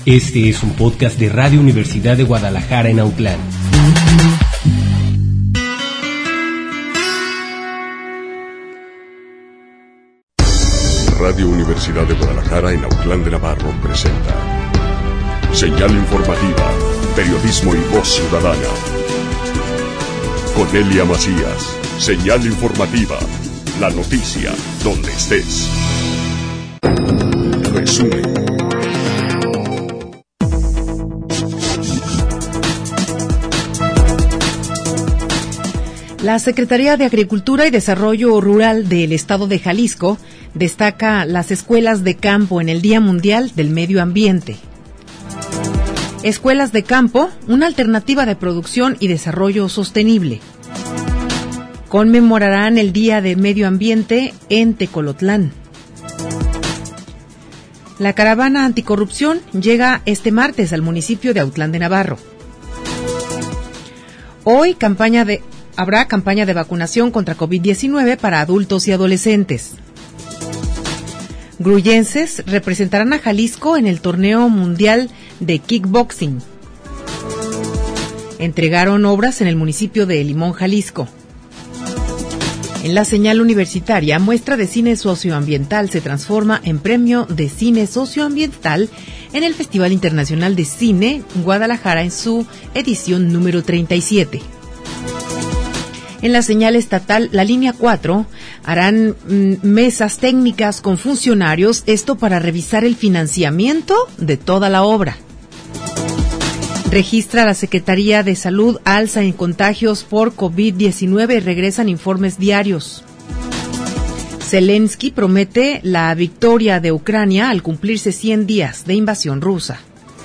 Este es un podcast de Radio Universidad de Guadalajara en Autlán. Radio Universidad de Guadalajara en Autlán de Navarro presenta Señal Informativa, Periodismo y Voz Ciudadana. Con Elia Macías, Señal Informativa, la noticia donde estés. Resumen. La Secretaría de Agricultura y Desarrollo Rural del Estado de Jalisco destaca las escuelas de campo en el Día Mundial del Medio Ambiente. Escuelas de campo, una alternativa de producción y desarrollo sostenible. Conmemorarán el Día de Medio Ambiente en Tecolotlán. La caravana anticorrupción llega este martes al municipio de Autlán de Navarro. Hoy habrá campaña de vacunación contra COVID-19 para adultos y adolescentes. Gruyenses representarán a Jalisco en el Torneo Mundial de Kickboxing. Entregaron obras en el municipio de Limón, Jalisco. En la señal universitaria, muestra de cine socioambiental se transforma en premio de cine socioambiental en el Festival Internacional de Cine Guadalajara en su edición número 37. En la señal estatal, la línea 4, harán mesas técnicas con funcionarios, esto para revisar el financiamiento de toda la obra. Registra la Secretaría de Salud alza en contagios por COVID-19 y regresan informes diarios. Zelensky promete la victoria de Ucrania al cumplirse 100 días de invasión rusa.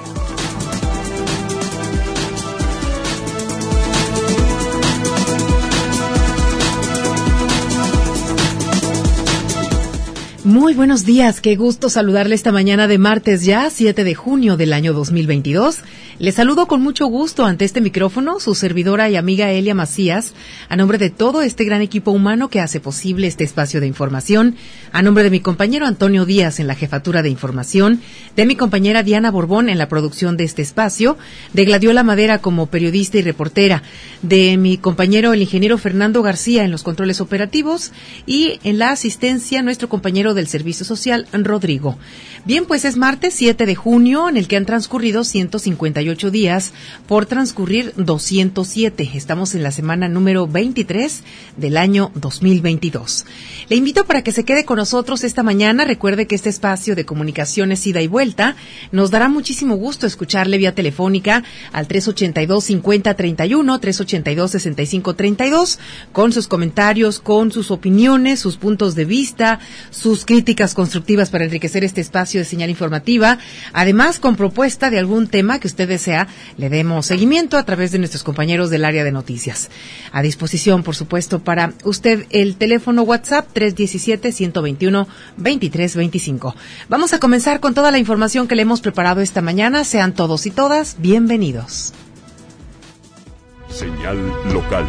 Muy buenos días, qué gusto saludarle esta mañana de martes ya, 7 de junio del año 2022. Le saludo con mucho gusto ante este micrófono, su servidora y amiga Elia Macías, a nombre de todo este gran equipo humano que hace posible este espacio de información, a nombre de mi compañero Antonio Díaz en la jefatura de información, de mi compañera Diana Borbón en la producción de este espacio, de Gladiola Madera como periodista y reportera, de mi compañero el ingeniero Fernando García en los controles operativos y en la asistencia nuestro compañero del Servicio Social, Rodrigo. Bien, pues es martes 7 de junio en el que han transcurrido 158 días por transcurrir 207. Estamos en la semana número 23 del año 2022. Le invito para que se quede con nosotros esta mañana. Recuerde que este espacio de comunicaciones ida y vuelta nos dará muchísimo gusto escucharle vía telefónica al 382-5031, 382-6532, con sus comentarios, con sus opiniones, sus puntos de vista, sus críticas constructivas para enriquecer este espacio de señal informativa, además con propuesta de algún tema que usted desea le demos seguimiento a través de nuestros compañeros del área de noticias. A disposición, por supuesto, para usted el teléfono WhatsApp 317-121-2325. Vamos a comenzar con toda la información que le hemos preparado esta mañana. Sean todos y todas bienvenidos. Señal local.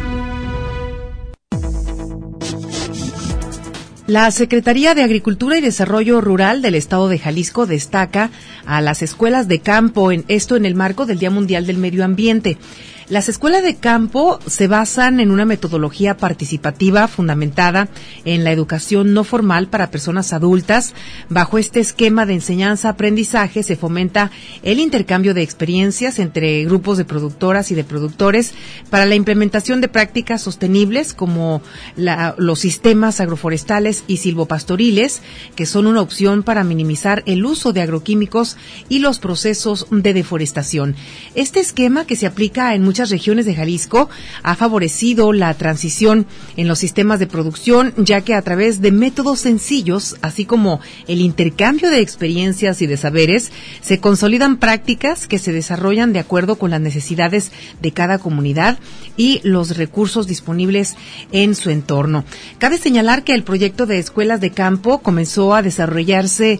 La Secretaría de Agricultura y Desarrollo Rural del Estado de Jalisco destaca a las escuelas de campo en el marco del Día Mundial del Medio Ambiente. Las escuelas de campo se basan en una metodología participativa fundamentada en la educación no formal para personas adultas. Bajo este esquema de enseñanza-aprendizaje se fomenta el intercambio de experiencias entre grupos de productoras y de productores para la implementación de prácticas sostenibles como los sistemas agroforestales y silvopastoriles, que son una opción para minimizar el uso de agroquímicos y los procesos de deforestación. Este esquema, que se aplica en muchas regiones de Jalisco, ha favorecido la transición en los sistemas de producción, ya que a través de métodos sencillos, así como el intercambio de experiencias y de saberes, se consolidan prácticas que se desarrollan de acuerdo con las necesidades de cada comunidad y los recursos disponibles en su entorno. Cabe señalar que el proyecto de escuelas de campo comenzó a desarrollarse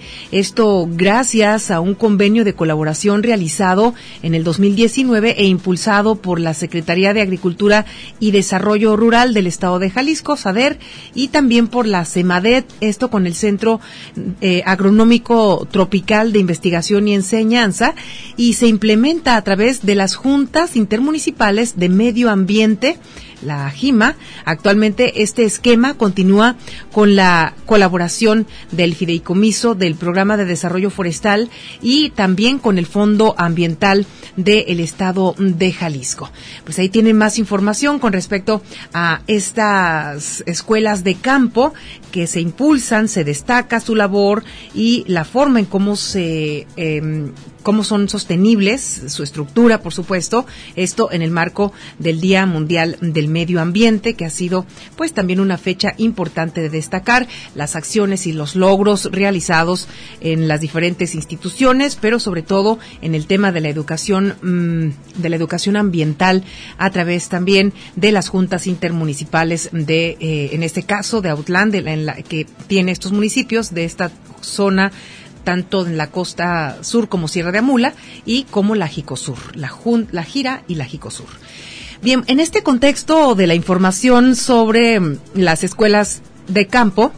gracias a un convenio de colaboración realizado en el 2019 e impulsado por la Secretaría de Agricultura y Desarrollo Rural del Estado de Jalisco, SADER, y también por la CEMADET, esto con el Centro Agronómico Tropical de Investigación y Enseñanza, y se implementa a través de las juntas intermunicipales de medio ambiente, la JIMA. Actualmente este esquema continúa con la colaboración del Fideicomiso del Programa de Desarrollo Forestal y también con el Fondo Ambiental del Estado de Jalisco. Pues ahí tienen más información con respecto a estas escuelas de campo que se impulsan, se destaca su labor y la forma en cómo son sostenibles, su estructura, por supuesto, esto en el marco del Día Mundial del Medio Ambiente, que ha sido pues también una fecha importante de destacar las acciones y los logros realizados en las diferentes instituciones, pero sobre todo en el tema de la educación ambiental a través también de las juntas intermunicipales en este caso de Autlán, en la que tiene estos municipios de esta zona, tanto en la costa sur como Sierra de Amula y como la Jicosur, la Jira y la Jicosur. Bien, en este contexto de la información sobre las escuelas de campo,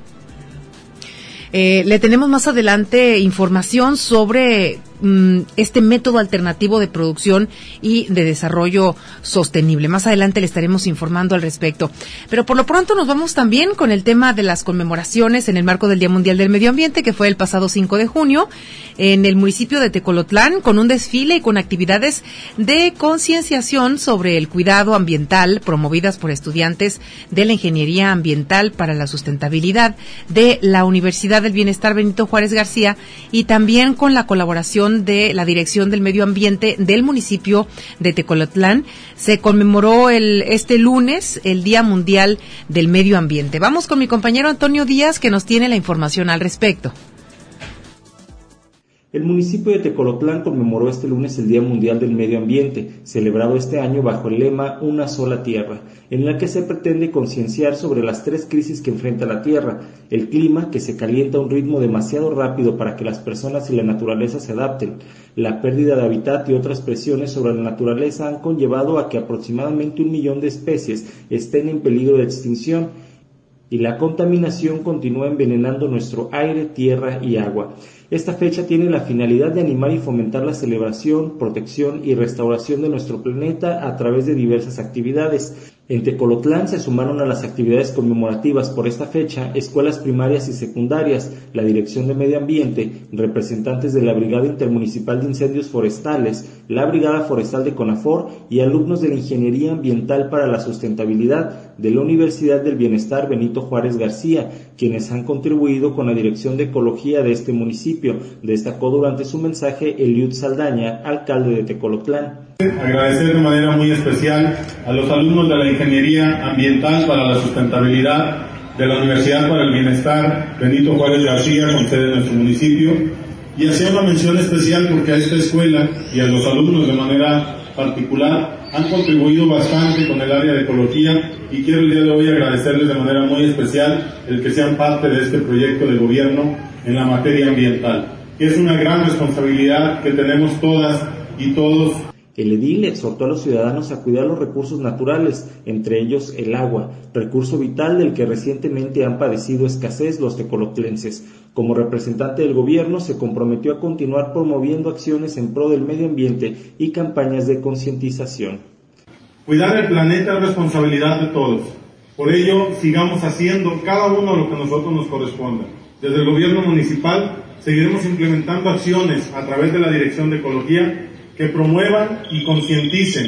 le tenemos más adelante información sobre este método alternativo de producción y de desarrollo sostenible. Más adelante le estaremos informando al respecto. Pero por lo pronto nos vamos también con el tema de las conmemoraciones en el marco del Día Mundial del Medio Ambiente, que fue el pasado 5 de junio en el municipio de Tecolotlán, con un desfile y con actividades de concienciación sobre el cuidado ambiental promovidas por estudiantes de la Ingeniería Ambiental para la Sustentabilidad de la Universidad del Bienestar Benito Juárez García, y también con la colaboración de la Dirección del Medio Ambiente del municipio de Tecolotlán. Se conmemoró este lunes el Día Mundial del Medio Ambiente. Vamos con mi compañero Antonio Díaz, que nos tiene la información al respecto. El municipio de Tecolotlán conmemoró este lunes el Día Mundial del Medio Ambiente, celebrado este año bajo el lema Una sola tierra, en la que se pretende concienciar sobre las 3 crisis que enfrenta la tierra: el clima, que se calienta a un ritmo demasiado rápido para que las personas y la naturaleza se adapten; la pérdida de hábitat y otras presiones sobre la naturaleza han conllevado a que aproximadamente 1 millón de especies estén en peligro de extinción; y la contaminación continúa envenenando nuestro aire, tierra y agua. Esta fecha tiene la finalidad de animar y fomentar la celebración, protección y restauración de nuestro planeta a través de diversas actividades. En Tecolotlán se sumaron a las actividades conmemorativas por esta fecha escuelas primarias y secundarias, la Dirección de Medio Ambiente, representantes de la Brigada Intermunicipal de Incendios Forestales, la Brigada Forestal de CONAFOR y alumnos de la Ingeniería Ambiental para la Sustentabilidad de la Universidad del Bienestar Benito Juárez García, quienes han contribuido con la Dirección de Ecología de este municipio, destacó durante su mensaje Eliud Saldaña, alcalde de Tecolotlán. Agradecer de manera muy especial a los alumnos de la Ingeniería Ambiental para la Sustentabilidad de la Universidad para el Bienestar Benito Juárez García, con sede en nuestro municipio, y hacer una mención especial porque a esta escuela y a los alumnos de manera particular han contribuido bastante con el área de ecología, y quiero el día de hoy agradecerles de manera muy especial el que sean parte de este proyecto de gobierno en la materia ambiental, que es una gran responsabilidad que tenemos todas y todos. El edil exhortó a los ciudadanos a cuidar los recursos naturales, entre ellos el agua, recurso vital del que recientemente han padecido escasez los tecolotlenses. Como representante del gobierno, se comprometió a continuar promoviendo acciones en pro del medio ambiente y campañas de concientización. Cuidar el planeta es responsabilidad de todos. Por ello, sigamos haciendo cada uno lo que a nosotros nos corresponda. Desde el gobierno municipal seguiremos implementando acciones a través de la Dirección de Ecología que promuevan y concienticen,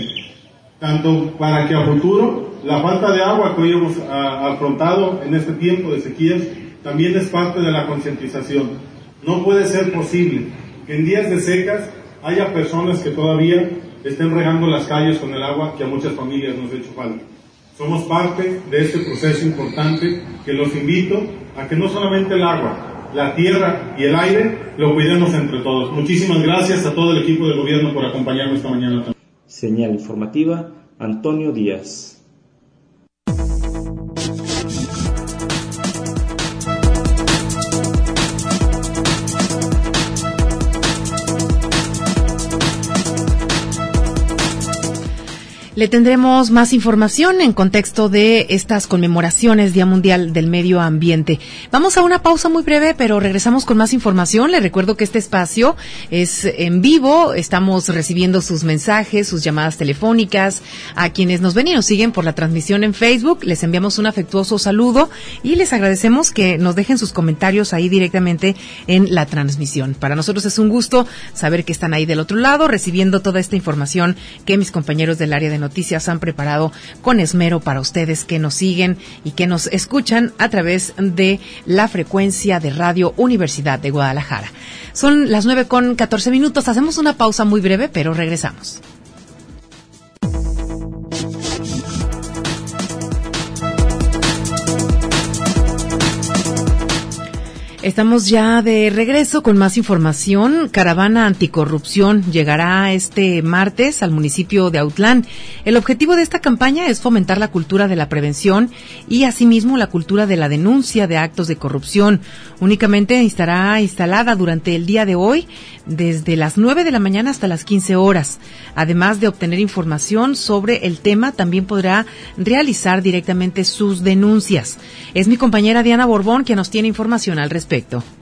tanto para que a futuro la falta de agua que hoy hemos afrontado en este tiempo de sequías también es parte de la concientización. No puede ser posible que en días de secas haya personas que todavía estén regando las calles con el agua que a muchas familias nos ha hecho falta. Somos parte de este proceso importante que los invito a que no solamente el agua, la tierra y el aire lo cuidemos entre todos. Muchísimas gracias a todo el equipo del gobierno por acompañarnos esta mañana también. Señal informativa, Antonio Díaz. Le tendremos más información en contexto de estas conmemoraciones Día Mundial del Medio Ambiente. Vamos a una pausa muy breve, pero regresamos con más información. Le recuerdo que este espacio es en vivo. Estamos recibiendo sus mensajes, sus llamadas telefónicas. A quienes nos ven y nos siguen por la transmisión en Facebook, les enviamos un afectuoso saludo y les agradecemos que nos dejen sus comentarios ahí directamente en la transmisión. Para nosotros es un gusto saber que están ahí del otro lado, recibiendo toda esta información que mis compañeros del área de noticias han preparado con esmero para ustedes que nos siguen y que nos escuchan a través de la frecuencia de Radio Universidad de Guadalajara. Son las 9:14. Hacemos una pausa muy breve, pero regresamos. Estamos ya de regreso con más información. Caravana anticorrupción llegará este martes al municipio de Autlán. El objetivo de esta campaña es fomentar la cultura de la prevención y asimismo la cultura de la denuncia de actos de corrupción. Únicamente estará instalada durante el día de hoy desde las 9 de la mañana hasta las 15 horas. Además de obtener información sobre el tema, también podrá realizar directamente sus denuncias. Es mi compañera Diana Borbón quien nos tiene información al respecto.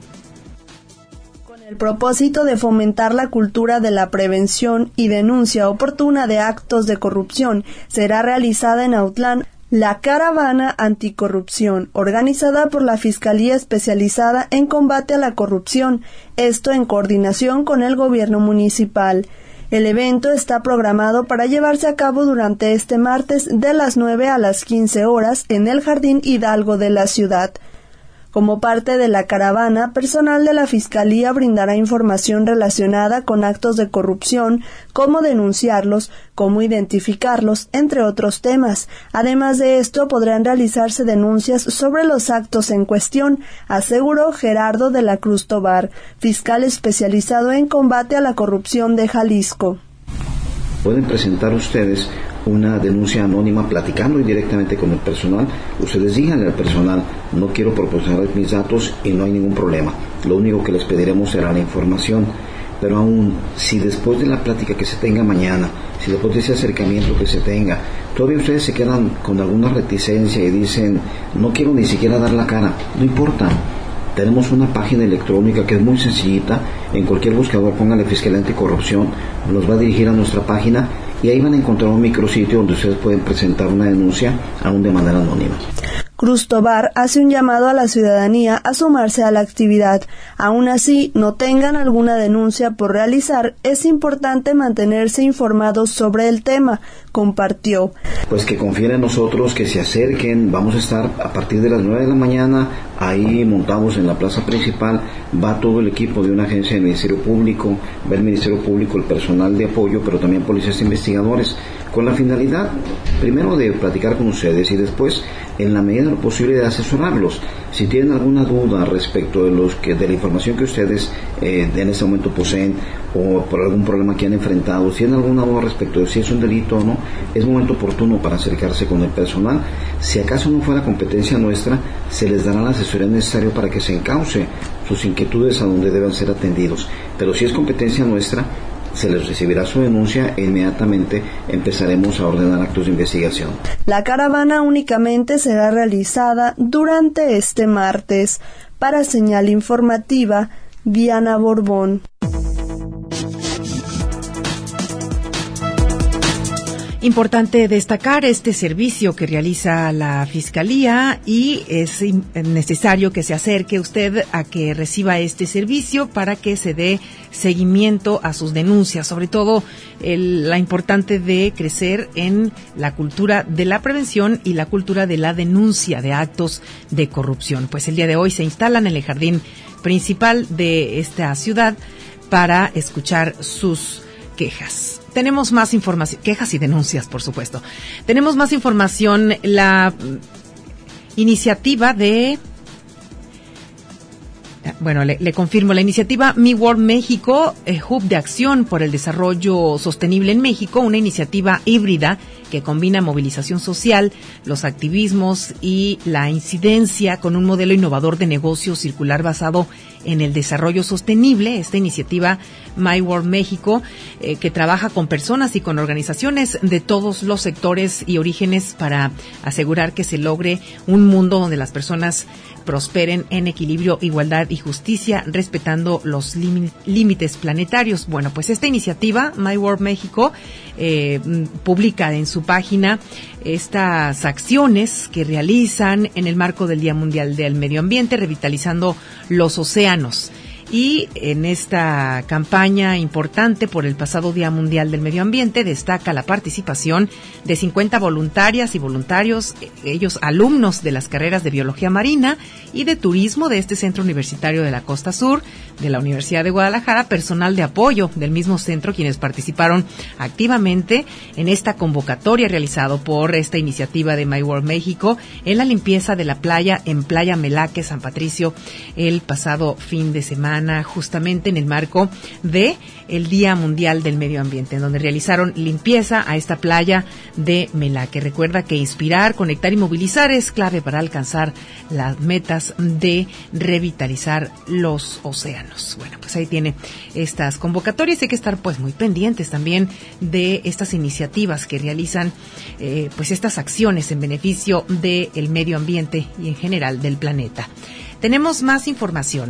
Con el propósito de fomentar la cultura de la prevención y denuncia oportuna de actos de corrupción, será realizada en Autlán la Caravana Anticorrupción, organizada por la Fiscalía Especializada en Combate a la Corrupción, esto en coordinación con el gobierno municipal. El evento está programado para llevarse a cabo durante este martes de las 9 a las 15 horas en el Jardín Hidalgo de la ciudad. Como parte de la caravana, personal de la Fiscalía brindará información relacionada con actos de corrupción, cómo denunciarlos, cómo identificarlos, entre otros temas. Además de esto, podrán realizarse denuncias sobre los actos en cuestión, aseguró Gerardo de la Cruz Tobar, fiscal especializado en combate a la corrupción de Jalisco. Pueden presentar ustedes una denuncia anónima platicando directamente con el personal. Ustedes díganle al personal, no quiero proporcionar mis datos y no hay ningún problema. Lo único que les pediremos será la información. Pero aún, si después de la plática que se tenga mañana, si después de ese acercamiento que se tenga, todavía ustedes se quedan con alguna reticencia y dicen, no quiero ni siquiera dar la cara, no importa. Tenemos una página electrónica que es muy sencillita. En cualquier buscador póngale Fiscalía Anticorrupción, nos va a dirigir a nuestra página y ahí van a encontrar un micrositio donde ustedes pueden presentar una denuncia aún de manera anónima. Cruz Tobar hace un llamado a la ciudadanía a sumarse a la actividad. Aún así, no tengan alguna denuncia por realizar, es importante mantenerse informados sobre el tema, compartió. Pues que confíen en nosotros, que se acerquen, vamos a estar a partir de las 9 de la mañana, ahí montamos en la plaza principal, va todo el equipo de una agencia del Ministerio Público, va el Ministerio Público, el personal de apoyo, pero también policías e investigadores, con la finalidad, primero de platicar con ustedes y después, en la medida de lo posible, de asesorarlos. Si tienen alguna duda respecto de la información que ustedes en este momento poseen o por algún problema que han enfrentado, si tienen alguna duda respecto de si es un delito o no, es momento oportuno para acercarse con el personal. Si acaso no fuera competencia nuestra, se les dará la asesoría necesaria para que se encauce sus inquietudes a donde deben ser atendidos. Pero si es competencia nuestra, se les recibirá su denuncia e inmediatamente empezaremos a ordenar actos de investigación. La caravana únicamente será realizada durante este martes. Para Señal Informativa, Diana Borbón. Importante destacar este servicio que realiza la Fiscalía y es necesario que se acerque usted a que reciba este servicio para que se dé seguimiento a sus denuncias, sobre todo la importante de crecer en la cultura de la prevención y la cultura de la denuncia de actos de corrupción. Pues el día de hoy se instalan en el jardín principal de esta ciudad para escuchar sus quejas. Tenemos más información, quejas y denuncias, por supuesto. Tenemos más información, la iniciativa de Bueno, le confirmo, la iniciativa Mi World México, Hub de Acción por el Desarrollo Sostenible en México, una iniciativa híbrida que combina movilización social, los activismos y la incidencia con un modelo innovador de negocio circular basado en el desarrollo sostenible. Esta iniciativa My World México, que trabaja con personas y con organizaciones de todos los sectores y orígenes para asegurar que se logre un mundo donde las personas prosperen en equilibrio, igualdad y justicia, respetando los límites planetarios. Bueno, pues esta iniciativa, My World México, publica en su página estas acciones que realizan en el marco del Día Mundial del Medio Ambiente, revitalizando los océanos. Y en esta campaña importante por el pasado Día Mundial del Medio Ambiente destaca la participación de 50 voluntarias y voluntarios, ellos alumnos de las carreras de Biología Marina y de Turismo de este Centro Universitario de la Costa Sur de la Universidad de Guadalajara, personal de apoyo del mismo centro, quienes participaron activamente en esta convocatoria realizado por esta iniciativa de My World México en la limpieza de la playa en Playa Melaque, San Patricio, el pasado fin de semana, justamente en el marco de el Día Mundial del Medio Ambiente, en donde realizaron limpieza a esta playa de Melaque. Recuerda que inspirar, conectar y movilizar es clave para alcanzar las metas de revitalizar los océanos. Bueno, pues ahí tiene estas convocatorias. Hay que estar pues muy pendientes también de estas iniciativas que realizan pues estas acciones en beneficio del medio ambiente y en general del planeta. Tenemos más información.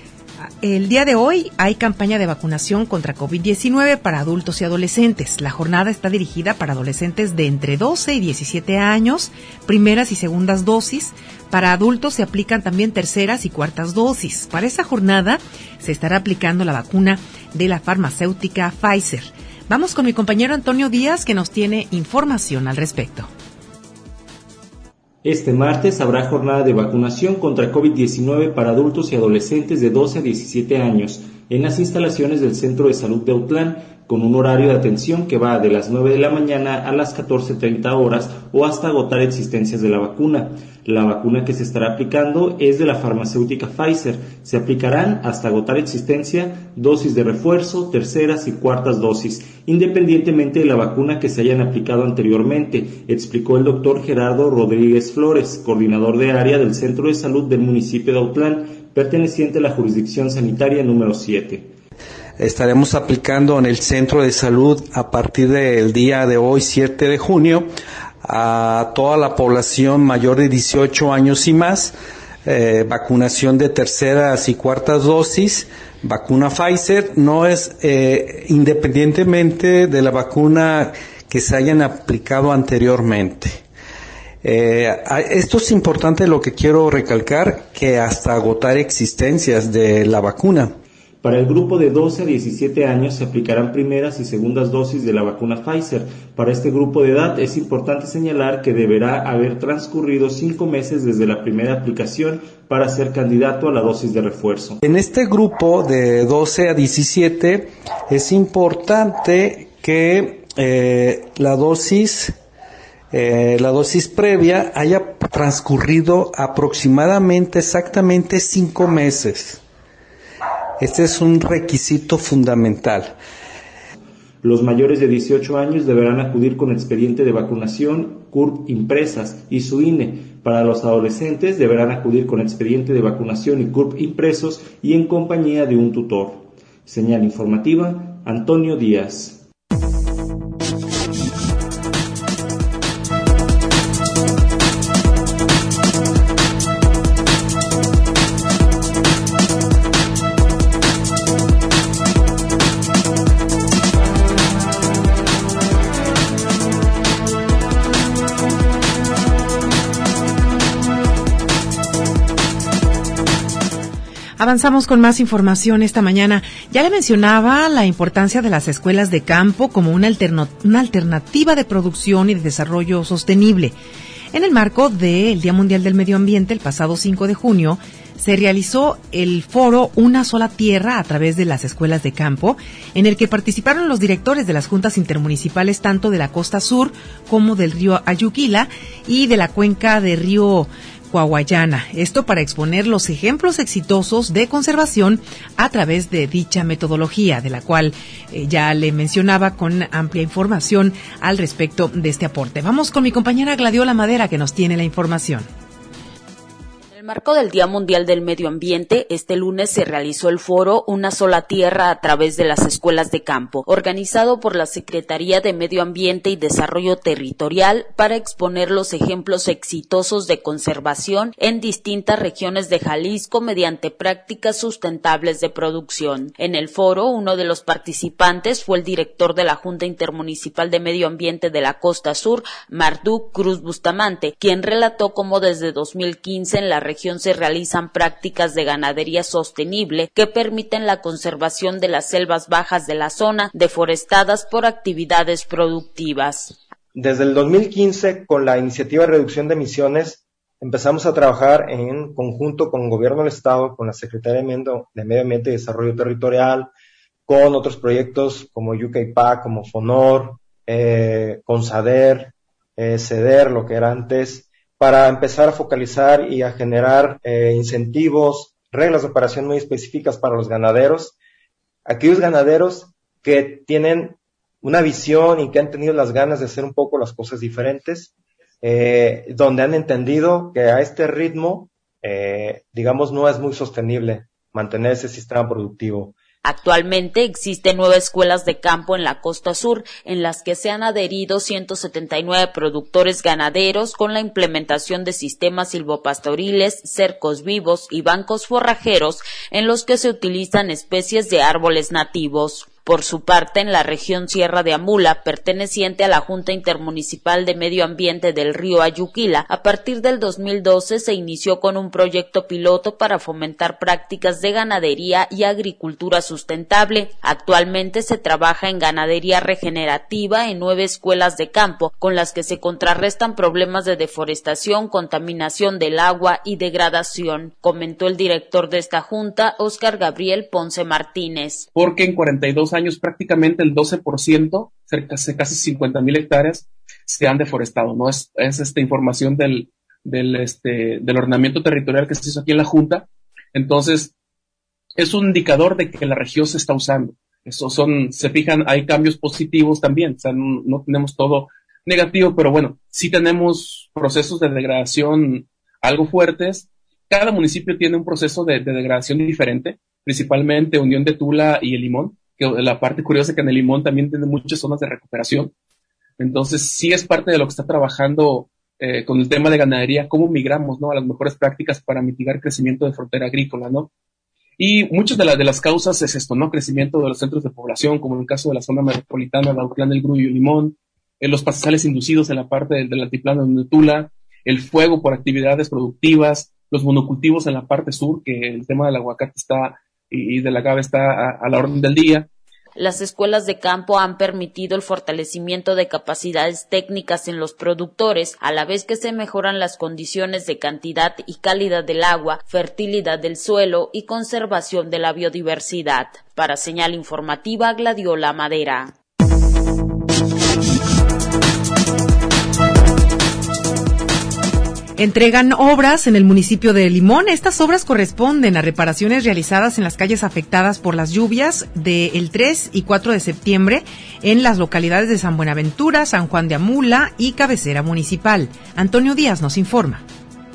El día de hoy hay campaña de vacunación contra COVID-19 para adultos y adolescentes. La jornada está dirigida para adolescentes de entre 12 y 17 años, primeras y segundas dosis. Para adultos se aplican también terceras y cuartas dosis. Para esta jornada se estará aplicando la vacuna de la farmacéutica Pfizer. Vamos con mi compañero Antonio Díaz, que nos tiene información al respecto. Este martes habrá jornada de vacunación contra COVID-19 para adultos y adolescentes de 12 a 17 años en las instalaciones del Centro de Salud de Autlán, con un horario de atención que va de las 9 de la mañana a las 14:30 horas o hasta agotar existencias de la vacuna. La vacuna que se estará aplicando es de la farmacéutica Pfizer. Se aplicarán hasta agotar existencia, dosis de refuerzo, terceras y cuartas dosis, independientemente de la vacuna que se hayan aplicado anteriormente, explicó el doctor Gerardo Rodríguez Flores, coordinador de área del Centro de Salud del municipio de Autlán, perteneciente a la jurisdicción sanitaria número 7. Estaremos aplicando en el centro de salud a partir del día de hoy, 7 de junio, a toda la población mayor de 18 años y más, vacunación de terceras y cuartas dosis, vacuna Pfizer. No es independientemente de la vacuna que se hayan aplicado anteriormente. Esto es importante, lo que quiero recalcar, que hasta agotar existencias de la vacuna. Para el grupo de 12 a 17 años se aplicarán primeras y segundas dosis de la vacuna Pfizer. Para este grupo de edad es importante señalar que deberá haber transcurrido 5 meses desde la primera aplicación para ser candidato a la dosis de refuerzo. En este grupo de 12 a 17 es importante que la dosis previa haya transcurrido aproximadamente exactamente 5 meses. Este es un requisito fundamental. Los mayores de 18 años deberán acudir con expediente de vacunación, CURP impresas y su INE. Para los adolescentes deberán acudir con expediente de vacunación y CURP impresos y en compañía de un tutor. Señal informativa, Antonio Díaz. Avanzamos con más información esta mañana. Ya le mencionaba la importancia de las escuelas de campo como una alternativa de producción y de desarrollo sostenible. En el marco del Día Mundial del Medio Ambiente, el pasado 5 de junio, se realizó el foro Una Sola Tierra a través de las escuelas de campo, en el que participaron los directores de las juntas intermunicipales tanto de la Costa Sur como del río Ayuquila y de la cuenca de río Coahuayana. Esto para exponer los ejemplos exitosos de conservación a través de dicha metodología, de la cual ya le mencionaba con amplia información al respecto de este aporte. Vamos con mi compañera Gladiola Madera, que nos tiene la información. En el marco del Día Mundial del Medio Ambiente, este lunes se realizó el foro Una sola tierra a través de las escuelas de campo, organizado por la Secretaría de Medio Ambiente y Desarrollo Territorial para exponer los ejemplos exitosos de conservación en distintas regiones de Jalisco mediante prácticas sustentables de producción. En el foro, uno de los participantes fue el director de la Junta Intermunicipal de Medio Ambiente de la Costa Sur, Marduk Cruz Bustamante, quien relató cómo desde 2015 en la región se realizan prácticas de ganadería sostenible que permiten la conservación de las selvas bajas de la zona deforestadas por actividades productivas. Desde el 2015, con la iniciativa de reducción de emisiones, empezamos a trabajar en conjunto con el Gobierno del Estado, con la Secretaría de Medio Ambiente y Desarrollo Territorial, con otros proyectos como UKPAC, como FONOR, con SADER, CEDER, lo que era antes, para empezar a focalizar y a generar incentivos, reglas de operación muy específicas para los ganaderos, aquellos ganaderos que tienen una visión y que han tenido las ganas de hacer un poco las cosas diferentes, donde han entendido que a este ritmo, digamos, no es muy sostenible mantener ese sistema productivo. Actualmente existen 9 escuelas de campo en la costa sur, en las que se han adherido 179 productores ganaderos con la implementación de sistemas silvopastoriles, cercos vivos y bancos forrajeros en los que se utilizan especies de árboles nativos. Por su parte, en la región Sierra de Amula, perteneciente a la Junta Intermunicipal de Medio Ambiente del Río Ayuquila, a partir del 2012 se inició con un proyecto piloto para fomentar prácticas de ganadería y agricultura sustentable. Actualmente se trabaja en ganadería regenerativa en 9 escuelas de campo, con las que se contrarrestan problemas de deforestación, contaminación del agua y degradación, comentó el director de esta junta, Óscar Gabriel Ponce Martínez. Porque en 42 años prácticamente el 12%, casi 50,000 hectáreas, se han deforestado, ¿no? Es esta información del ordenamiento territorial que se hizo aquí en la Junta. Entonces, es un indicador de que la región se está usando. Se fijan, hay cambios positivos también, o sea, no tenemos todo negativo, pero bueno, sí tenemos procesos de degradación algo fuertes. Cada municipio tiene un proceso de degradación diferente, principalmente Unión de Tula y El Limón, que la parte curiosa es que en El Limón también tiene muchas zonas de recuperación. Entonces, sí es parte de lo que está trabajando con el tema de ganadería, cómo migramos, ¿no?, a las mejores prácticas para mitigar el crecimiento de frontera agrícola, ¿no? Y muchas de las causas es esto, ¿no? Crecimiento de los centros de población, como en el caso de la zona metropolitana, la Autlán del Grullo y Limón, los pastizales inducidos en la parte del altiplano de Tula, el fuego por actividades productivas, los monocultivos en la parte sur, que el tema del aguacate está y del agave está a la orden del día. Las escuelas de campo han permitido el fortalecimiento de capacidades técnicas en los productores, a la vez que se mejoran las condiciones de cantidad y calidad del agua, fertilidad del suelo y conservación de la biodiversidad. Para Señal Informativa, Gladiola Madera. Entregan obras en el municipio de Limón. Estas obras corresponden a reparaciones realizadas en las calles afectadas por las lluvias del 3 y 4 de septiembre en las localidades de San Buenaventura, San Juan de Amula y Cabecera Municipal. Antonio Díaz nos informa.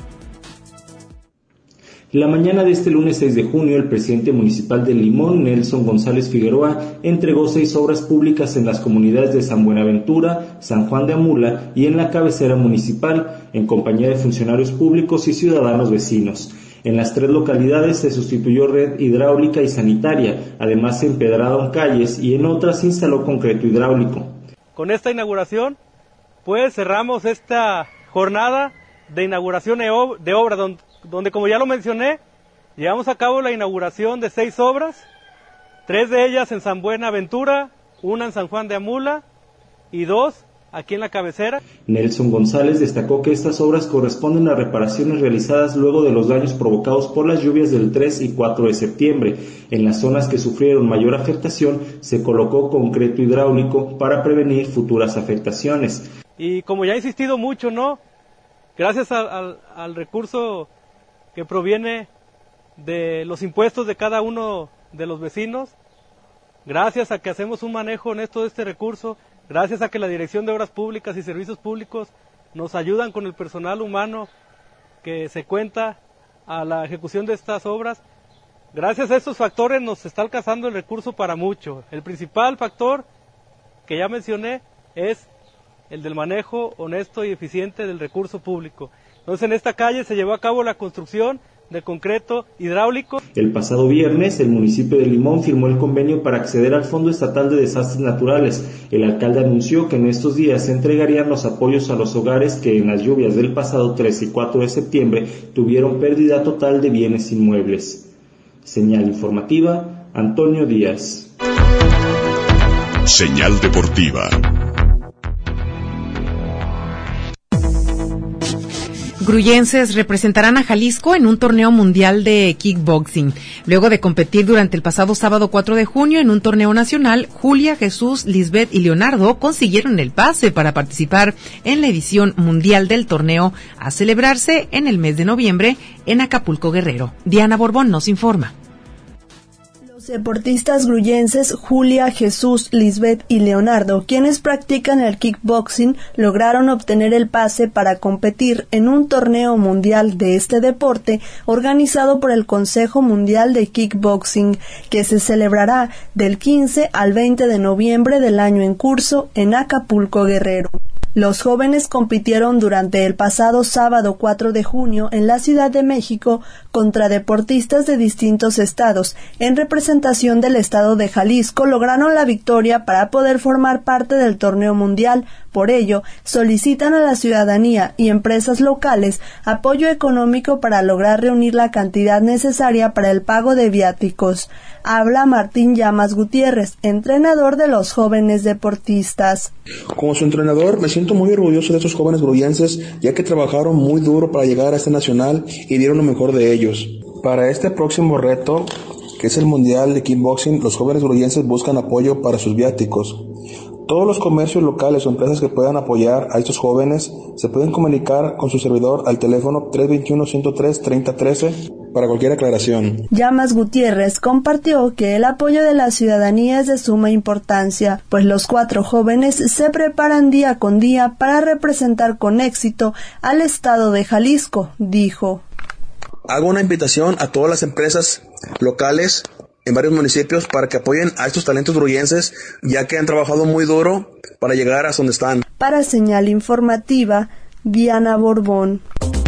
La mañana de este lunes 6 de junio, el presidente municipal de Limón, Nelson González Figueroa, entregó 6 obras públicas en las comunidades de San Buenaventura, San Juan de Amula y en la cabecera municipal, en compañía de funcionarios públicos y ciudadanos vecinos. En las 3 localidades se sustituyó red hidráulica y sanitaria, además se empedraron calles y en otras se instaló concreto hidráulico. Con esta inauguración, pues cerramos esta jornada de inauguración de obra, donde como ya lo mencioné, llevamos a cabo la inauguración de 6 obras, 3 de ellas en San Buenaventura, 1 en San Juan de Amula y 2 aquí en la cabecera. Nelson González destacó que estas obras corresponden a reparaciones realizadas luego de los daños provocados por las lluvias del 3 y 4 de septiembre. En las zonas que sufrieron mayor afectación se colocó concreto hidráulico para prevenir futuras afectaciones. Y como ya he insistido mucho, ¿no?, gracias al recurso que proviene de los impuestos de cada uno de los vecinos, gracias a que hacemos un manejo honesto de este recurso, gracias a que la Dirección de Obras Públicas y Servicios Públicos nos ayudan con el personal humano que se cuenta a la ejecución de estas obras, gracias a estos factores nos está alcanzando el recurso para mucho. El principal factor que ya mencioné es el del manejo honesto y eficiente del recurso público. Entonces, en esta calle se llevó a cabo la construcción de concreto hidráulico. El pasado viernes, el municipio de Limón firmó el convenio para acceder al Fondo Estatal de Desastres Naturales. El alcalde anunció que en estos días se entregarían los apoyos a los hogares que en las lluvias del pasado 13 y 4 de septiembre tuvieron pérdida total de bienes inmuebles. Señal informativa, Antonio Díaz. Señal deportiva. Gruyenses representarán a Jalisco en un torneo mundial de kickboxing. Luego de competir durante el pasado sábado 4 de junio en un torneo nacional, Julia, Jesús, Lisbeth y Leonardo consiguieron el pase para participar en la edición mundial del torneo a celebrarse en el mes de noviembre en Acapulco, Guerrero. Diana Borbón nos informa. Deportistas gruyenses Julia, Jesús, Lisbeth y Leonardo, quienes practican el kickboxing, lograron obtener el pase para competir en un torneo mundial de este deporte organizado por el Consejo Mundial de Kickboxing, que se celebrará del 15 al 20 de noviembre del año en curso en Acapulco, Guerrero. Los jóvenes compitieron durante el pasado sábado 4 de junio en la Ciudad de México contra deportistas de distintos estados. En representación del estado de Jalisco lograron la victoria para poder formar parte del torneo mundial. Por ello, solicitan a la ciudadanía y empresas locales apoyo económico para lograr reunir la cantidad necesaria para el pago de viáticos. Habla Martín Llamas Gutiérrez, entrenador de los jóvenes deportistas. Como su entrenador, me siento muy orgulloso de estos jóvenes gruyenses, ya que trabajaron muy duro para llegar a este nacional y dieron lo mejor de ellos. Para este próximo reto, que es el Mundial de Kickboxing, los jóvenes gruyenses buscan apoyo para sus viáticos. Todos los comercios locales o empresas que puedan apoyar a estos jóvenes se pueden comunicar con su servidor al teléfono 321-103-3013 para cualquier aclaración. Llamas Gutiérrez compartió que el apoyo de la ciudadanía es de suma importancia, pues los 4 jóvenes se preparan día con día para representar con éxito al estado de Jalisco, dijo. Hago una invitación a todas las empresas locales en varios municipios para que apoyen a estos talentos gruyenses, ya que han trabajado muy duro para llegar a donde están. Para Señal Informativa, Diana Borbón.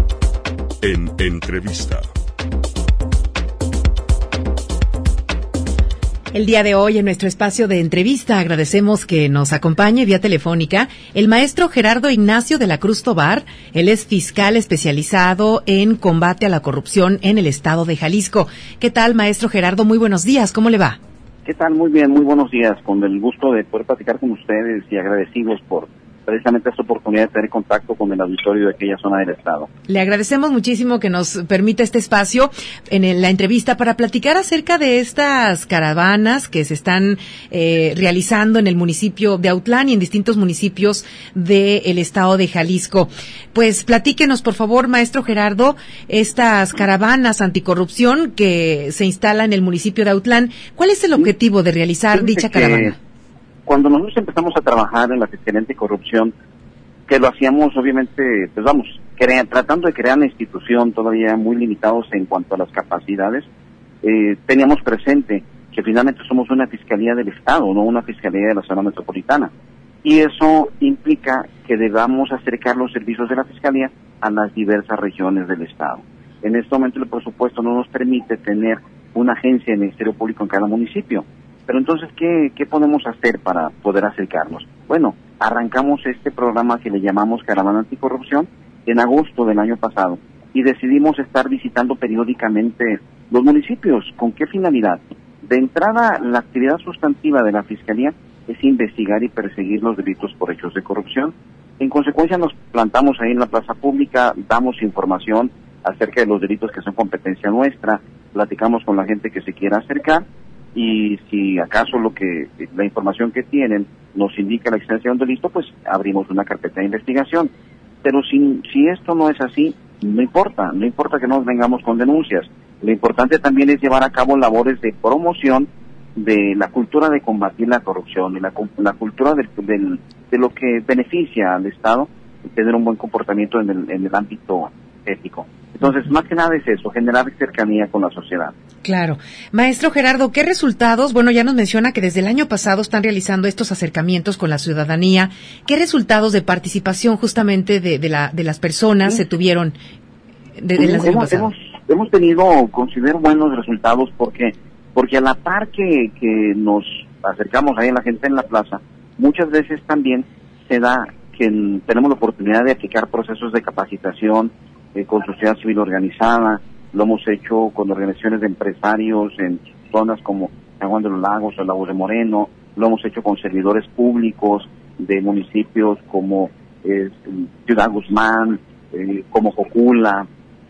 En entrevista. El día de hoy en nuestro espacio de entrevista agradecemos que nos acompañe vía telefónica el maestro Gerardo Ignacio de la Cruz Tobar. Él es fiscal especializado en combate a la corrupción en el estado de Jalisco. ¿Qué tal, maestro Gerardo? Muy buenos días, ¿cómo le va? ¿Qué tal? Muy bien, muy buenos días. Con el gusto de poder platicar con ustedes y agradecidos por precisamente esta oportunidad de tener contacto con el auditorio de aquella zona del estado. Le agradecemos muchísimo que nos permita este espacio en la entrevista para platicar acerca de estas caravanas que se están realizando en el municipio de Autlán y en distintos municipios del estado de Jalisco. Pues platíquenos, por favor, maestro Gerardo, estas caravanas anticorrupción que se instalan en el municipio de Autlán. ¿Cuál es el objetivo de realizar dicha caravana? Cuando nosotros empezamos a trabajar en la Fiscalía Anticorrupción, que lo hacíamos obviamente, pues vamos, tratando de crear una institución todavía muy limitados en cuanto a las capacidades, teníamos presente que finalmente somos una Fiscalía del Estado, no una Fiscalía de la zona metropolitana. Y eso implica que debamos acercar los servicios de la Fiscalía a las diversas regiones del Estado. En este momento el presupuesto no nos permite tener una agencia de Ministerio Público en cada municipio. Pero entonces, ¿qué podemos hacer para poder acercarnos? Bueno, arrancamos este programa que le llamamos Caravana Anticorrupción en agosto del año pasado y decidimos estar visitando periódicamente los municipios. ¿Con qué finalidad? De entrada, la actividad sustantiva de la Fiscalía es investigar y perseguir los delitos por hechos de corrupción. En consecuencia, nos plantamos ahí en la plaza pública, damos información acerca de los delitos que son competencia nuestra, platicamos con la gente que se quiera acercar, y si acaso la información que tienen nos indica la existencia de un delito, pues abrimos una carpeta de investigación. Pero si esto no es así, no importa que nos vengamos con denuncias. Lo importante también es llevar a cabo labores de promoción de la cultura de combatir la corrupción y la cultura de lo que beneficia al Estado y tener un buen comportamiento en el ámbito ético. Entonces, más que nada es eso, generar cercanía con la sociedad. Claro. Maestro Gerardo, ¿qué resultados? Bueno, ya nos menciona que desde el año pasado están realizando estos acercamientos con la ciudadanía. ¿Qué resultados de participación justamente de las personas se tuvieron desde el año pasado? Hemos tenido, considero, buenos resultados porque a la par que nos acercamos ahí a la gente en la plaza, muchas veces también se da que tenemos la oportunidad de aplicar procesos de capacitación con sociedad civil organizada. Lo hemos hecho con organizaciones de empresarios en zonas como San Juan de los Lagos o Lagos de Moreno. Lo hemos hecho con servidores públicos de municipios como Ciudad Guzmán, como Jocula,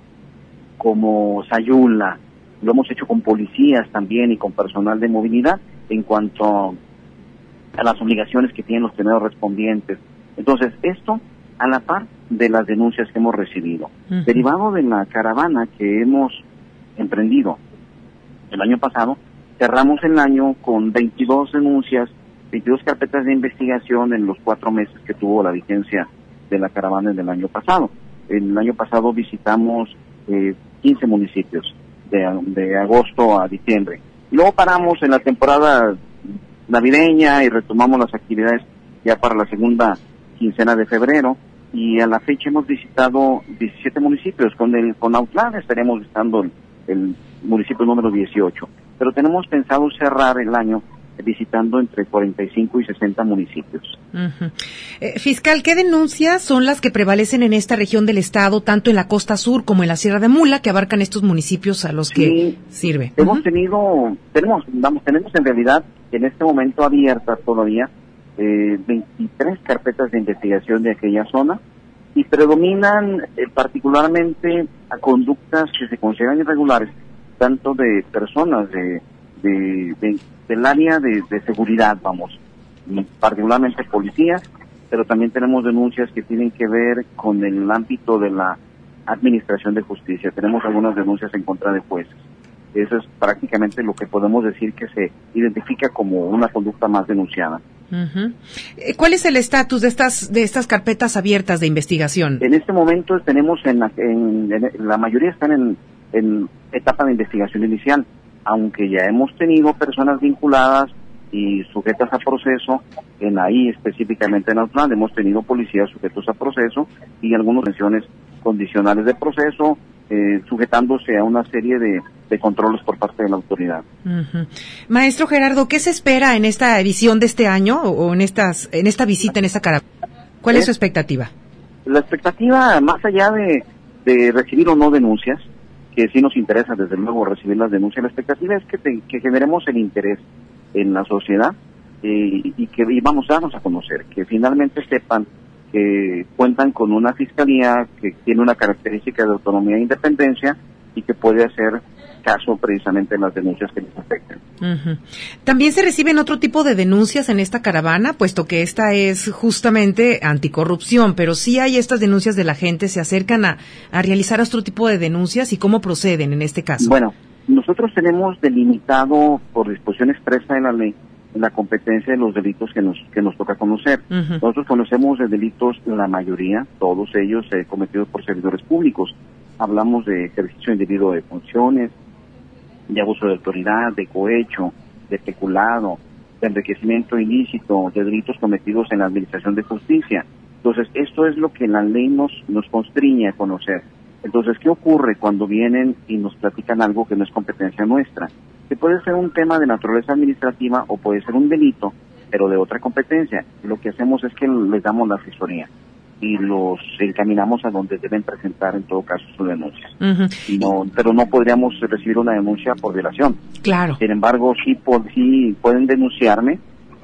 como Sayula. Lo hemos hecho con policías también y con personal de movilidad en cuanto a las obligaciones que tienen los tenedores respondientes. Entonces, esto a la par de las denuncias que hemos recibido. Uh-huh. Derivado de la caravana que hemos emprendido el año pasado, cerramos el año con 22 denuncias, 22 carpetas de investigación en los 4 meses que tuvo la vigencia de la caravana del año pasado. El año pasado visitamos 15 municipios de agosto a diciembre. Luego paramos en la temporada navideña y retomamos las actividades ya para la segunda quincena de febrero, y a la fecha hemos visitado 17 municipios. Con Autlán estaremos visitando el municipio número 18, pero tenemos pensado cerrar el año visitando entre 45 y 60 municipios. Uh-huh. Fiscal, ¿qué denuncias son las que prevalecen en esta región del estado, tanto en la costa sur como en la Sierra de Mula, que abarcan estos municipios a los que sirve? Tenemos en realidad en este momento abiertas todavía 23 carpetas de investigación de aquella zona, y predominan particularmente a conductas que se consideran irregulares, tanto de personas del área de seguridad, particularmente policías, pero también tenemos denuncias que tienen que ver con el ámbito de la administración de justicia. Tenemos algunas denuncias en contra de jueces. Eso es prácticamente lo que podemos decir que se identifica como una conducta más denunciada. Uh-huh. ¿Cuál es el estatus de estas carpetas abiertas de investigación? En este momento tenemos la mayoría están en etapa de investigación inicial, aunque ya hemos tenido personas vinculadas y sujetas a proceso ahí específicamente en Autlán. Hemos tenido policías sujetos a proceso y algunas sanciones condicionales de proceso, sujetándose a una serie de controles por parte de la autoridad. Uh-huh. Maestro Gerardo, ¿qué se espera en esta edición de este año o en esta visita, en esta caravana? ¿Cuál es su expectativa? La expectativa, más allá de recibir o no denuncias, que sí nos interesa desde luego recibir las denuncias, la expectativa es que generemos el interés en la sociedad y vamos a darnos a conocer, que finalmente sepan que cuentan con una fiscalía que tiene una característica de autonomía e independencia y que puede hacer caso precisamente en las denuncias que les afecten. Uh-huh. ¿También se reciben otro tipo de denuncias en esta caravana, puesto que esta es justamente anticorrupción, pero sí hay estas denuncias de la gente, se acercan a realizar otro tipo de denuncias, y cómo proceden en este caso? Bueno, nosotros tenemos delimitado por disposición expresa de la ley la competencia de los delitos que nos toca conocer. Uh-huh. Nosotros conocemos de delitos, la mayoría, todos ellos cometidos por servidores públicos. Hablamos de ejercicio indebido de funciones, de abuso de autoridad, de cohecho, de peculado, de enriquecimiento ilícito, de delitos cometidos en la administración de justicia. Entonces, esto es lo que la ley nos constriñe a conocer. Entonces, ¿qué ocurre cuando vienen y nos platican algo que no es competencia nuestra? Que puede ser un tema de naturaleza administrativa o puede ser un delito, pero de otra competencia. Lo que hacemos es que les damos la asesoría y los encaminamos a donde deben presentar en todo caso su denuncia. Uh-huh. Pero no podríamos recibir una denuncia por violación. Claro. Sin embargo, sí pueden denunciarme,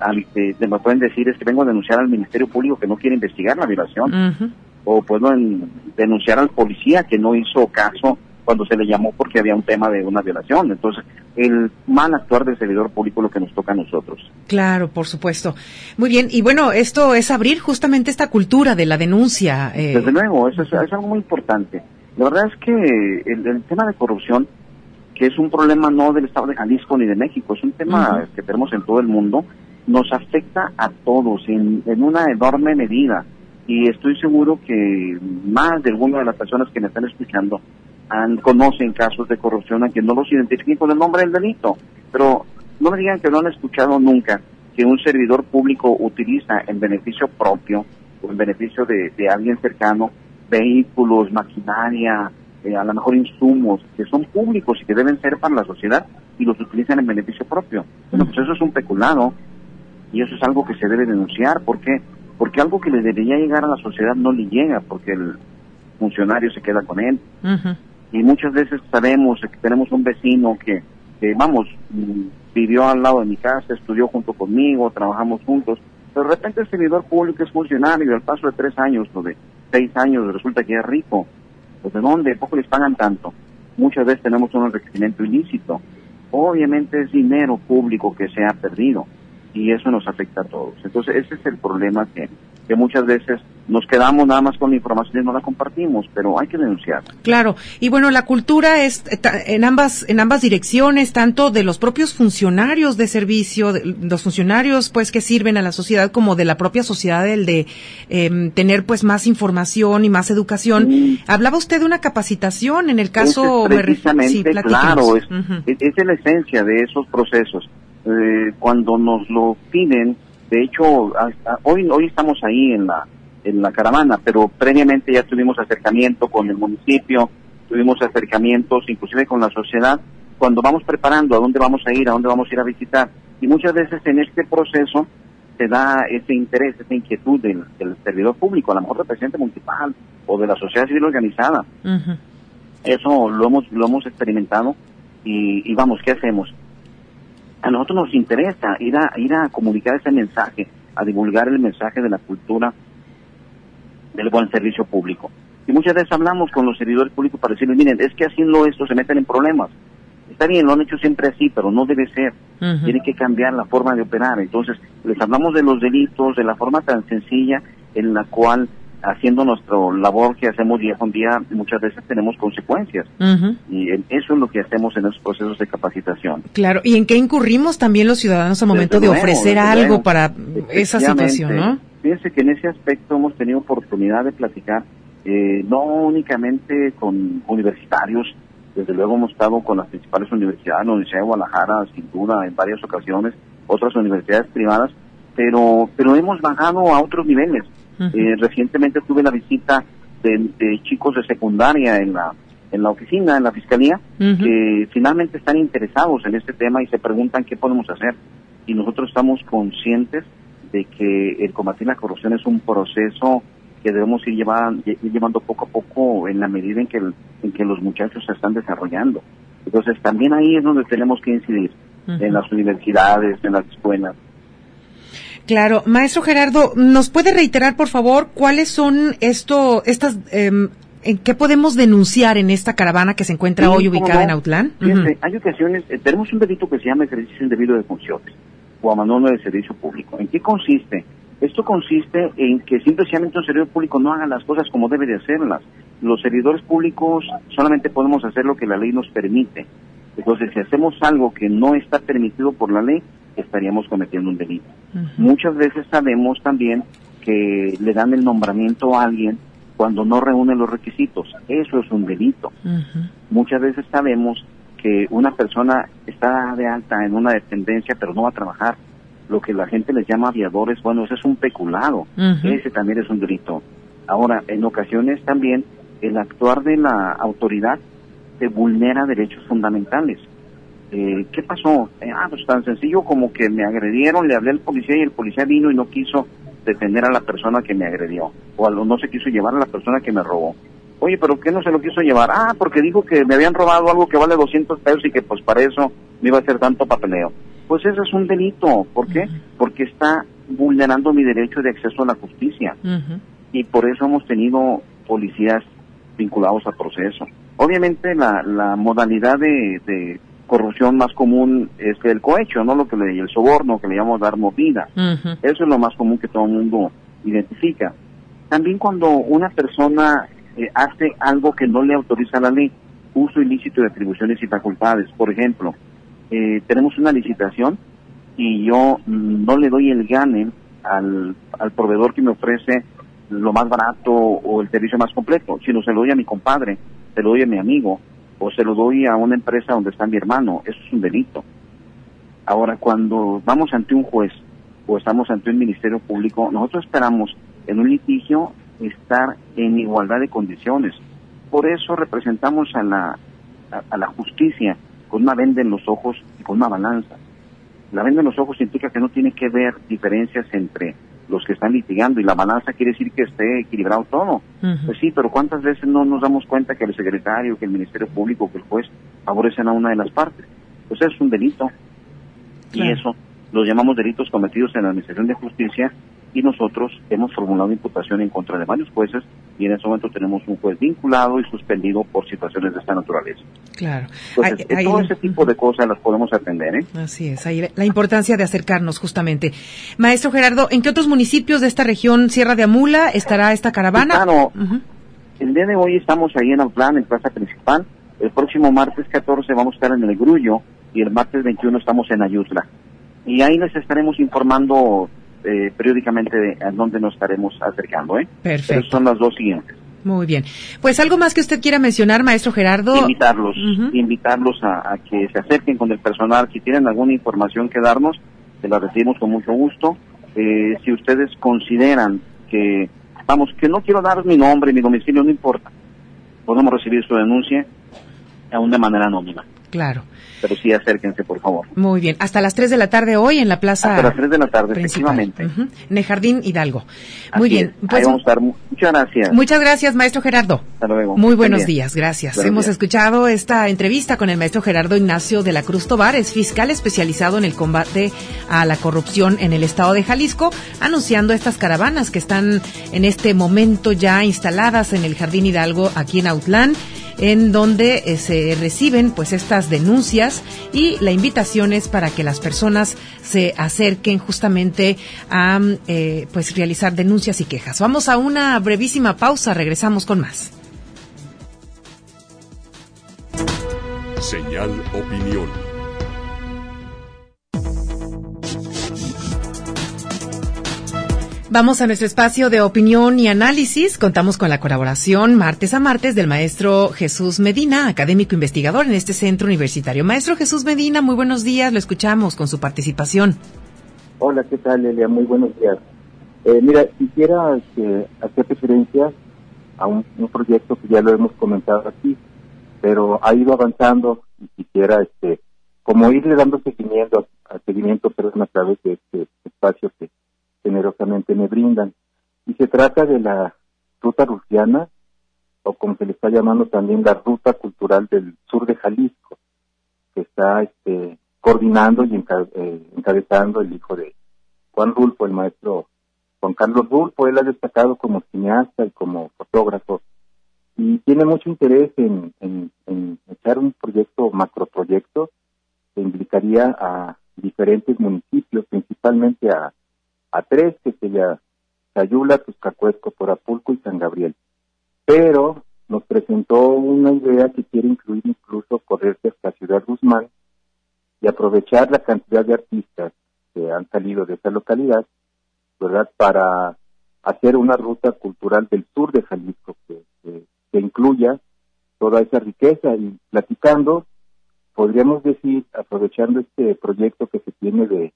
me pueden decir es que vengo a denunciar al Ministerio Público que no quiere investigar la violación, uh-huh, o pueden denunciar al policía que no hizo caso cuando se le llamó porque había un tema de una violación. Entonces, el mal actuar del servidor público es lo que nos toca a nosotros. Claro, por supuesto. Muy bien, y bueno, esto es abrir justamente esta cultura de la denuncia. Desde luego, eso es algo muy importante. La verdad es que el tema de corrupción, que es un problema no del Estado de Jalisco ni de México, es un tema que tenemos en todo el mundo, nos afecta a todos en una enorme medida. Y estoy seguro que más de alguna de las personas que me están escuchando conocen casos de corrupción, aunque no los identifiquen con el nombre del delito. Pero no me digan que no han escuchado nunca que un servidor público utiliza en beneficio propio o en beneficio de alguien cercano vehículos, maquinaria, a lo mejor insumos que son públicos y que deben ser para la sociedad y los utilizan en beneficio propio. Bueno, pues eso es un peculado y eso es algo que se debe denunciar. ¿Por qué? Porque algo que le debería llegar a la sociedad no le llega porque el funcionario se queda con él. Y muchas veces sabemos que tenemos un vecino que vivió al lado de mi casa, estudió junto conmigo, trabajamos juntos, pero de repente el servidor público es funcionario y al paso de 3 años o de 6 años resulta que es rico. Pues ¿de dónde? ¿Poco les pagan tanto? Muchas veces tenemos un enriquecimiento ilícito. Obviamente es dinero público que se ha perdido y eso nos afecta a todos. Entonces ese es el problema que muchas veces nos quedamos nada más con la información y no la compartimos, pero hay que denunciar. Claro, y bueno, la cultura es en ambas direcciones, tanto de los propios funcionarios de servicio, de los funcionarios pues que sirven a la sociedad, como de la propia sociedad, el de tener pues más información y más educación. Hablaba usted de una capacitación, en el caso... Precisamente, claro, es la esencia de esos procesos. Cuando nos lo piden, de hecho, hoy estamos ahí en la caravana, pero previamente ya tuvimos acercamiento con el municipio, tuvimos acercamientos inclusive con la sociedad, cuando vamos preparando a dónde vamos a ir a visitar, y muchas veces en este proceso se da ese interés, esa inquietud del servidor público, a lo mejor del presidente municipal o de la sociedad civil organizada. Eso lo hemos experimentado y vamos, ¿qué hacemos? A nosotros nos interesa ir a comunicar ese mensaje, a divulgar el mensaje de la cultura del buen servicio público. Y muchas veces hablamos con los servidores públicos para decirles, miren, es que haciendo esto se meten en problemas. Está bien, lo han hecho siempre así, pero no debe ser. Tiene que cambiar la forma de operar. Entonces, les hablamos de los delitos, de la forma tan sencilla en la cual, haciendo nuestra labor que hacemos día con día, muchas veces tenemos consecuencias. Y eso es lo que hacemos en esos procesos de capacitación. Claro, y en qué incurrimos también los ciudadanos al momento de ofrecer algo para esa situación, ¿no? Fíjense que en ese aspecto hemos tenido oportunidad de platicar, no únicamente con universitarios, desde luego hemos estado con las principales universidades, la Universidad de Guadalajara, sin duda, en varias ocasiones, otras universidades privadas, pero hemos bajado a otros niveles. Recientemente tuve la visita de chicos de secundaria en la oficina, en la fiscalía, que finalmente están interesados en este tema y se preguntan qué podemos hacer. Y nosotros estamos conscientes de que el combatir la corrupción es un proceso que debemos ir llevando poco a poco en la medida en que los muchachos se están desarrollando. Entonces también ahí es donde tenemos que incidir, en las universidades, en las escuelas. Claro. Maestro Gerardo, ¿nos puede reiterar, por favor, cuáles son qué podemos denunciar en esta caravana que se encuentra hoy ubicada en Autlán? Fíjense, hay ocasiones, tenemos un delito que se llama ejercicio indebido de funciones o abandono de servicio público. ¿En qué consiste? Esto consiste en que simplemente un servidor público no haga las cosas como debe de hacerlas. Los servidores públicos solamente podemos hacer lo que la ley nos permite. Entonces, si hacemos algo que no está permitido por la ley, estaríamos cometiendo un delito. Muchas veces sabemos también que le dan el nombramiento a alguien cuando no reúne los requisitos. Eso es un delito. Muchas veces sabemos que una persona está de alta en una dependencia pero no va a trabajar. Lo que la gente les llama aviadores, bueno, ese es un peculado. Ese también es un delito. Ahora, en ocasiones también el actuar de la autoridad se vulnera derechos fundamentales. ¿Qué pasó? Pues tan sencillo como que me agredieron, le hablé al policía y el policía vino y no quiso detener a la persona que me agredió, o no se quiso llevar a la persona que me robó. Oye, ¿pero qué no se lo quiso llevar? Porque dijo que me habían robado algo que vale 200 pesos y que pues para eso me iba a hacer tanto papeleo. Pues eso es un delito. ¿Por qué? Porque está vulnerando mi derecho de acceso a la justicia. Y por eso hemos tenido policías vinculados al proceso. Obviamente la modalidad de corrupción más común es el cohecho, ¿no? El soborno, que le llamamos dar mordida. Uh-huh. Eso es lo más común que todo el mundo identifica. También cuando una persona hace algo que no le autoriza la ley, uso ilícito de atribuciones y facultades. Por ejemplo, tenemos una licitación y yo no le doy el gane al proveedor que me ofrece lo más barato o el servicio más completo, sino se lo doy a mi compadre, se lo doy a mi amigo, o se lo doy a una empresa donde está mi hermano. Eso es un delito. Ahora, cuando vamos ante un juez o estamos ante un ministerio público, nosotros esperamos en un litigio estar en igualdad de condiciones. Por eso representamos a la justicia con una venda en los ojos y con una balanza. La venda en los ojos implica que no tiene que ver diferencias entre los que están litigando, y la balanza quiere decir que esté equilibrado todo. Uh-huh. Pues sí, pero ¿cuántas veces no nos damos cuenta que el secretario, que el Ministerio Público, que el juez favorecen a una de las partes? Pues eso es un delito. Claro. Y eso los llamamos delitos cometidos en la Administración de Justicia, y nosotros hemos formulado imputación en contra de varios jueces, y en ese momento tenemos un juez vinculado y suspendido por situaciones de esta naturaleza. Claro. Entonces, todo ese tipo de cosas las podemos atender, ¿eh? Así es, ahí la importancia de acercarnos justamente. Maestro Gerardo, ¿en qué otros municipios de esta región, Sierra de Amula, estará esta caravana? Sí, claro, el día de hoy estamos ahí en Autlán, en Plaza Principal. El próximo martes 14 vamos a estar en El Grullo, y el martes 21 estamos en Ayutla. Y ahí les estaremos informando periódicamente a dónde nos estaremos acercando, ¿eh? Perfecto. Pero son las dos siguientes. Muy bien. Pues algo más que usted quiera mencionar, maestro Gerardo. Invitarlos a que se acerquen con el personal. Si tienen alguna información que darnos, se la recibimos con mucho gusto. Si ustedes consideran que no quiero dar mi nombre, mi domicilio, no importa, podemos recibir su denuncia aún de manera anónima. Claro. Pero sí, acérquense, por favor. Muy bien. Hasta las 3 de la tarde hoy en la plaza. Hasta las 3 de la tarde, principal. Efectivamente. En el Jardín Hidalgo. Muy Así bien. Pues, ahí vamos a estar. Muchas gracias. Muchas gracias, maestro Gerardo. Hasta luego. Muy buenos días. Gracias. Hemos escuchado esta entrevista con el maestro Gerardo Ignacio de la Cruz Tobar. Es fiscal especializado en el combate a la corrupción en el estado de Jalisco, anunciando estas caravanas que están en este momento ya instaladas en el Jardín Hidalgo aquí en Autlán, en donde se reciben pues estas denuncias, y la invitación es para que las personas se acerquen justamente a pues realizar denuncias y quejas. Vamos a una brevísima pausa, regresamos con más. Señal Opinión. Vamos a nuestro espacio de opinión y análisis. Contamos con la colaboración martes a martes del maestro Jesús Medina, académico investigador en este centro universitario. Maestro Jesús Medina, muy buenos días, lo escuchamos con su participación. Hola, ¿qué tal, Elia? Muy buenos días. Mira, quisiera hacer referencia a un proyecto que ya lo hemos comentado aquí, pero ha ido avanzando, y quisiera como irle dando seguimiento a través de este espacio que generosamente me brindan. Y se trata de la Ruta Rufiana, o como se le está llamando también la Ruta Cultural del Sur de Jalisco, que está coordinando y encabezando el hijo de Juan Rulfo, el maestro Juan Carlos Rulfo. Él ha destacado como cineasta y como fotógrafo, y tiene mucho interés en echar un macroproyecto que implicaría a diferentes municipios, principalmente a tres, que sería Sayula, Tuzcacuesco, Torapulco y San Gabriel. Pero nos presentó una idea que quiere incluir incluso correrse hasta Ciudad Guzmán y aprovechar la cantidad de artistas que han salido de esa localidad, ¿verdad?, para hacer una ruta cultural del sur de Jalisco que incluya toda esa riqueza. Y platicando, podríamos decir, aprovechando este proyecto que se tiene de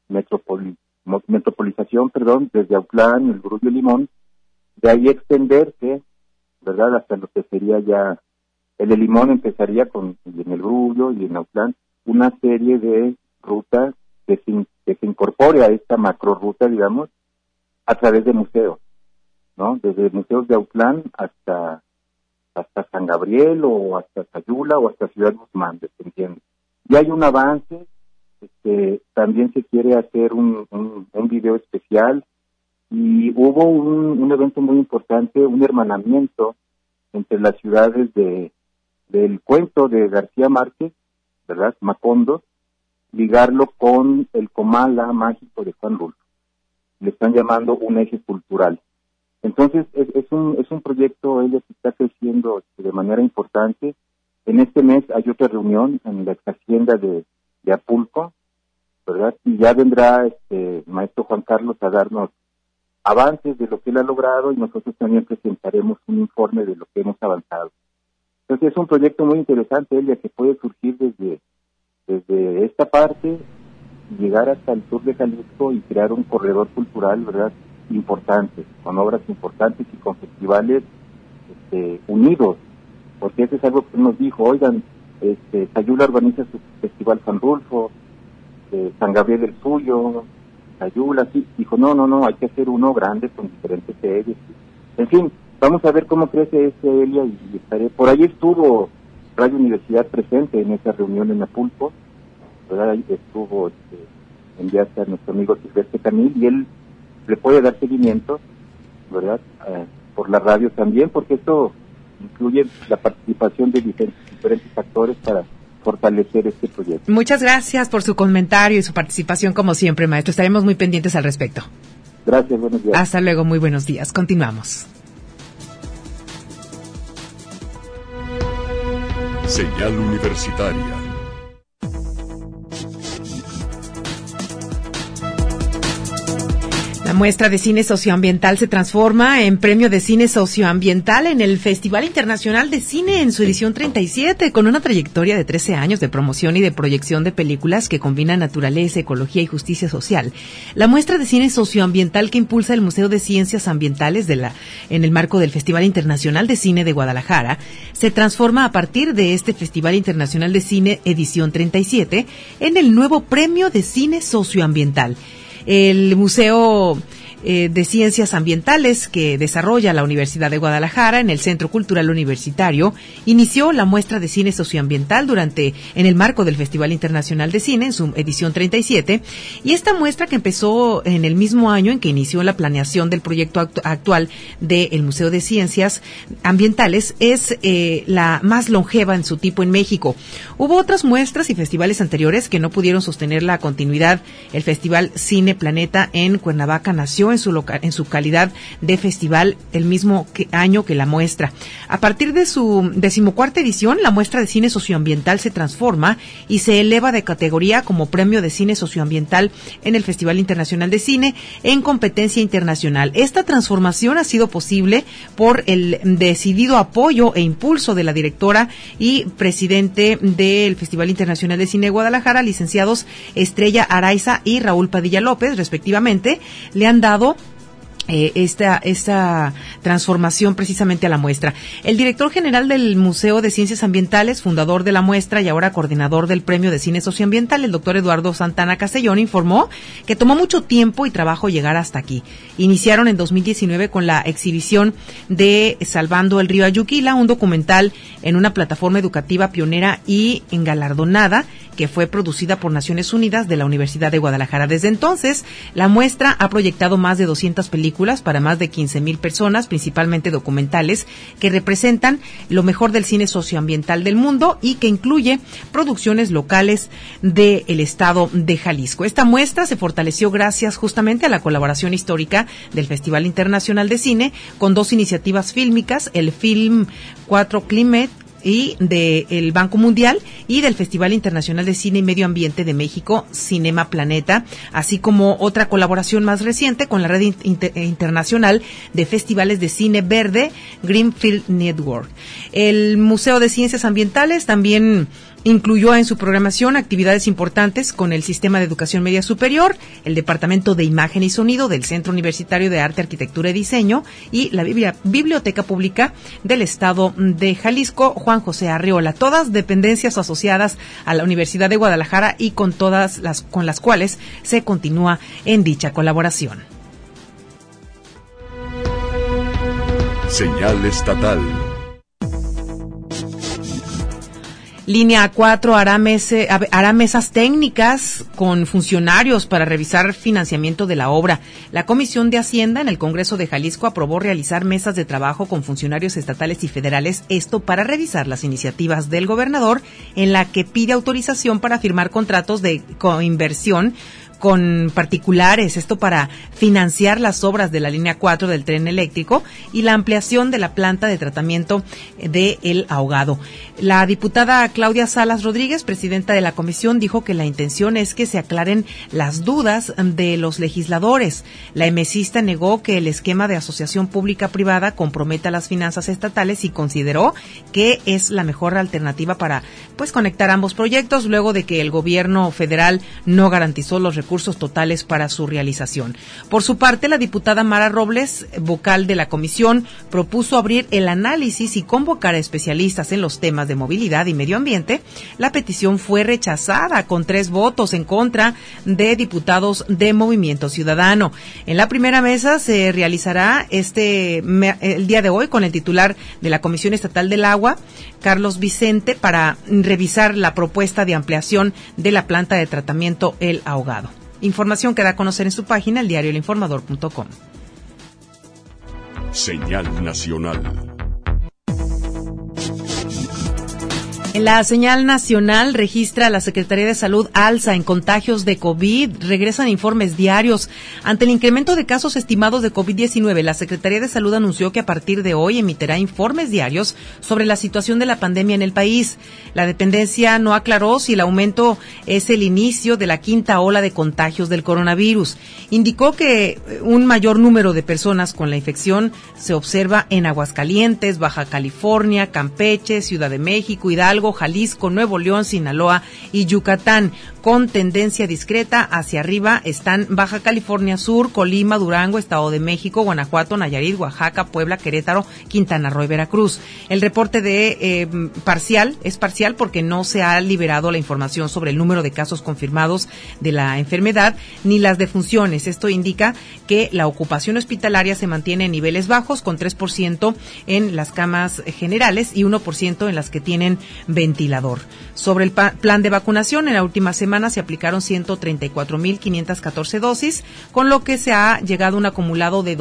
metropolización, desde Autlán, El Grullo y Limón, de ahí extenderse, ¿verdad?, hasta lo que sería ya, el de Limón empezaría en El Grullo y en Autlán, una serie de rutas que se incorpore a esta macroruta, digamos, a través de museos, ¿no? Desde museos de Autlán hasta San Gabriel, o hasta Sayula, o hasta Ciudad Guzmán, dependiendo. Y hay un avance. También se quiere hacer un video especial, y hubo un evento muy importante, un hermanamiento entre las ciudades del cuento de García Márquez ¿verdad? Macondo, ligarlo con el Comala mágico de Juan Rulfo. Le están llamando un eje cultural. Entonces, es un proyecto, que está creciendo de manera importante. En este mes hay otra reunión en la hacienda de Apulco, ¿verdad? Y ya vendrá el maestro Juan Carlos a darnos avances de lo que él ha logrado, y nosotros también presentaremos un informe de lo que hemos avanzado. Entonces, es un proyecto muy interesante, Elia, que puede surgir desde esta parte, llegar hasta el sur de Jalisco y crear un corredor cultural, ¿verdad?, importante, con obras importantes y con festivales unidos, porque eso es algo que nos dijo, oigan, Sayula organiza su festival San Rulfo, San Gabriel el suyo, Sayula, sí, dijo, no, hay que hacer uno grande con diferentes sedes. En fin, vamos a ver cómo crece Elia, y estaré, por ahí estuvo Radio Universidad presente en esa reunión en Apulco, ¿verdad? Ahí estuvo enviaste a nuestro amigo Silvestre Camil, y él le puede dar seguimiento, ¿verdad? Por la radio también, porque esto incluye la participación de diferentes actores para fortalecer este proyecto. Muchas gracias por su comentario y su participación, como siempre, maestro. Estaremos muy pendientes al respecto. Gracias, buenos días. Hasta luego, muy buenos días. Continuamos. Señal Universitaria. La muestra de cine socioambiental se transforma en premio de cine socioambiental en el Festival Internacional de Cine en su edición 37, con una trayectoria de 13 años de promoción y de proyección de películas que combinan naturaleza, ecología y justicia social. La muestra de cine socioambiental que impulsa el Museo de Ciencias Ambientales en el marco del Festival Internacional de Cine de Guadalajara se transforma a partir de este Festival Internacional de Cine edición 37 en el nuevo premio de cine socioambiental. El Museo de Ciencias Ambientales que desarrolla la Universidad de Guadalajara en el Centro Cultural Universitario inició la muestra de cine socioambiental en el marco del Festival Internacional de Cine en su edición 37, y esta muestra, que empezó en el mismo año en que inició la planeación del proyecto actual del Museo de Ciencias Ambientales, es la más longeva en su tipo en México. Hubo otras muestras y festivales anteriores que no pudieron sostener la continuidad. El Festival Cine Planeta en Cuernavaca nació en su calidad de festival el mismo año que la muestra. A partir de su 14ª edición, la muestra de cine socioambiental se transforma y se eleva de categoría como premio de cine socioambiental en el Festival Internacional de Cine en competencia internacional. Esta transformación ha sido posible por el decidido apoyo e impulso de la directora y presidente del Festival Internacional de Cine de Guadalajara, licenciados Estrella Araiza y Raúl Padilla López, respectivamente. Le han dado esta transformación precisamente a la muestra. El director general del Museo de Ciencias Ambientales, fundador de la muestra y ahora coordinador del Premio de Cine Socioambiental, el doctor Eduardo Santana Castellón, informó que tomó mucho tiempo y trabajo llegar hasta aquí. Iniciaron en 2019 con la exhibición de Salvando el Río Ayuquila, un documental en una plataforma educativa pionera y galardonada que fue producida por Naciones Unidas de la Universidad de Guadalajara. Desde entonces, la muestra ha proyectado más de 200 películas para más de 15,000 personas, principalmente documentales, que representan lo mejor del cine socioambiental del mundo y que incluye producciones locales del estado de Jalisco. Esta muestra se fortaleció gracias justamente a la colaboración histórica del Festival Internacional de Cine con dos iniciativas fílmicas, el Film 4 Climate y del Banco Mundial y del Festival Internacional de Cine y Medio Ambiente de México, Cinema Planeta, así como otra colaboración más reciente con la Red Internacional de Festivales de Cine Verde, Greenfield Network. El Museo de Ciencias Ambientales también incluyó en su programación actividades importantes con el Sistema de Educación Media Superior, el Departamento de Imagen y Sonido del Centro Universitario de Arte, Arquitectura y Diseño y la Biblioteca Pública del Estado de Jalisco, Juan José Arriola, todas dependencias asociadas a la Universidad de Guadalajara y con las cuales se continúa en dicha colaboración. Señal estatal. Línea 4 hará mesas técnicas con funcionarios para revisar financiamiento de la obra. La Comisión de Hacienda en el Congreso de Jalisco aprobó realizar mesas de trabajo con funcionarios estatales y federales, esto para revisar las iniciativas del gobernador en la que pide autorización para firmar contratos de coinversión con particulares, esto para financiar las obras de la línea 4 del tren eléctrico y la ampliación de la planta de tratamiento de El Ahogado. La diputada Claudia Salas Rodríguez, presidenta de la comisión, dijo que la intención es que se aclaren las dudas de los legisladores. La emesista negó que el esquema de asociación pública-privada comprometa las finanzas estatales y consideró que es la mejor alternativa para conectar ambos proyectos luego de que el gobierno federal no garantizó los recursos totales para su realización. Por su parte, la diputada Mara Robles, vocal de la comisión, propuso abrir el análisis y convocar a especialistas en los temas de movilidad y medio ambiente. La petición fue rechazada con 3 votos en contra de diputados de Movimiento Ciudadano. En la primera mesa se realizará el día de hoy con el titular de la Comisión Estatal del Agua, Carlos Vicente, para revisar la propuesta de ampliación de la planta de tratamiento El Ahogado. Información que da a conocer en su página, eldiarioelinformador.com. Señal nacional. En la señal nacional registra la Secretaría de Salud alza en contagios de COVID. Regresan informes diarios. Ante el incremento de casos estimados de COVID-19, la Secretaría de Salud anunció que a partir de hoy emitirá informes diarios sobre la situación de la pandemia en el país. La dependencia no aclaró si el aumento es el inicio de la 5ª ola de contagios del coronavirus. Indicó que un mayor número de personas con la infección se observa en Aguascalientes, Baja California, Campeche, Ciudad de México, Hidalgo, Jalisco, Nuevo León, Sinaloa y Yucatán. Con tendencia discreta hacia arriba están Baja California Sur, Colima, Durango, Estado de México, Guanajuato, Nayarit, Oaxaca, Puebla, Querétaro, Quintana Roo y Veracruz. El reporte es parcial porque no se ha liberado la información sobre el número de casos confirmados de la enfermedad ni las defunciones. Esto indica que la ocupación hospitalaria se mantiene en niveles bajos, con 3% en las camas generales y 1% en las que tienen ventilador. Sobre el plan de vacunación, en la última semana se aplicaron 134.514 dosis, con lo que se ha llegado a un acumulado de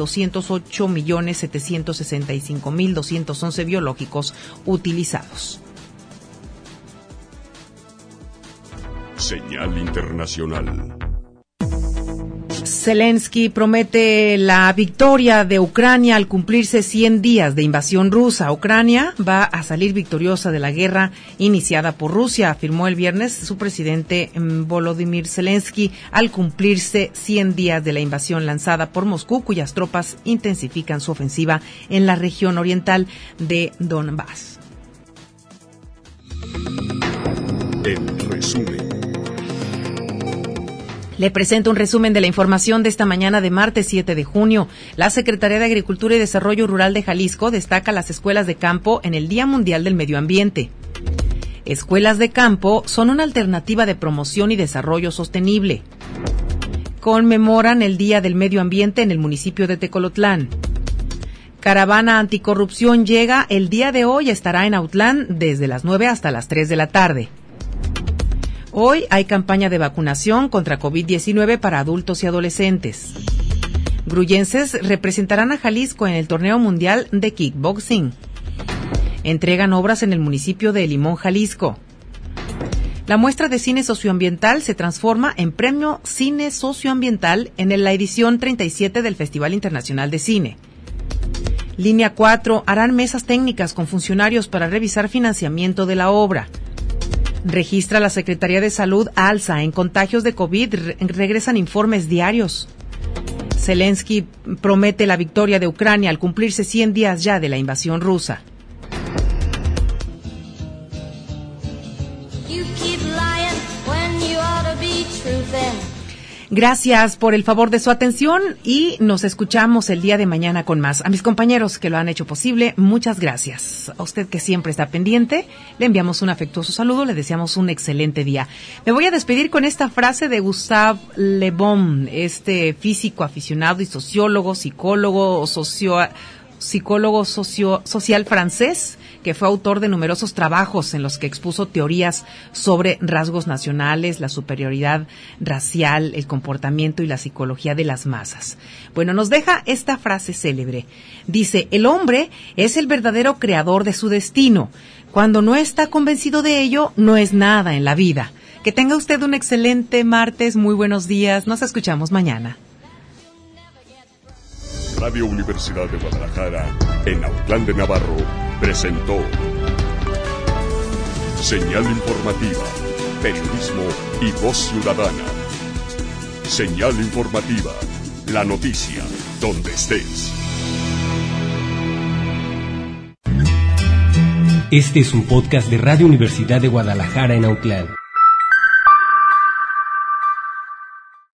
208.765.211 biológicos utilizados. Señal internacional. Zelensky promete la victoria de Ucrania al cumplirse 100 días de invasión rusa. Ucrania va a salir victoriosa de la guerra iniciada por Rusia, afirmó el viernes su presidente Volodymyr Zelensky al cumplirse 100 días de la invasión lanzada por Moscú, cuyas tropas intensifican su ofensiva en la región oriental de Donbass. En resumen. Le presento un resumen de la información de esta mañana de martes 7 de junio. La Secretaría de Agricultura y Desarrollo Rural de Jalisco destaca las escuelas de campo en el Día Mundial del Medio Ambiente. Escuelas de campo son una alternativa de promoción y desarrollo sostenible. Conmemoran el Día del Medio Ambiente en el municipio de Tecolotlán. Caravana anticorrupción llega el día de hoy, estará en Autlán desde las 9 hasta las 3 de la tarde. Hoy hay campaña de vacunación contra COVID-19 para adultos y adolescentes. Gruyenses representarán a Jalisco en el Torneo Mundial de Kickboxing. Entregan obras en el municipio de Limón, Jalisco. La muestra de cine socioambiental se transforma en Premio Cine Socioambiental en la edición 37 del Festival Internacional de Cine. Línea 4 harán mesas técnicas con funcionarios para revisar financiamiento de la obra. Registra la Secretaría de Salud alza en contagios de COVID, regresan informes diarios. Zelensky promete la victoria de Ucrania al cumplirse 100 días ya de la invasión rusa. Gracias por el favor de su atención y nos escuchamos el día de mañana con más. A mis compañeros que lo han hecho posible, muchas gracias. A usted que siempre está pendiente, le enviamos un afectuoso saludo, le deseamos un excelente día. Me voy a despedir con esta frase de Gustave Le Bon, físico aficionado y sociólogo, psicólogo social francés, que fue autor de numerosos trabajos en los que expuso teorías sobre rasgos nacionales, la superioridad racial, el comportamiento y la psicología de las masas. Bueno, nos deja esta frase célebre. Dice, el hombre es el verdadero creador de su destino. Cuando no está convencido de ello, no es nada en la vida. Que tenga usted un excelente martes, muy buenos días, nos escuchamos mañana. Radio Universidad de Guadalajara, en Autlán de Navarro, presentó Señal Informativa, Periodismo y Voz Ciudadana. Señal Informativa, la noticia, donde estés. Este es un podcast de Radio Universidad de Guadalajara en Autlán.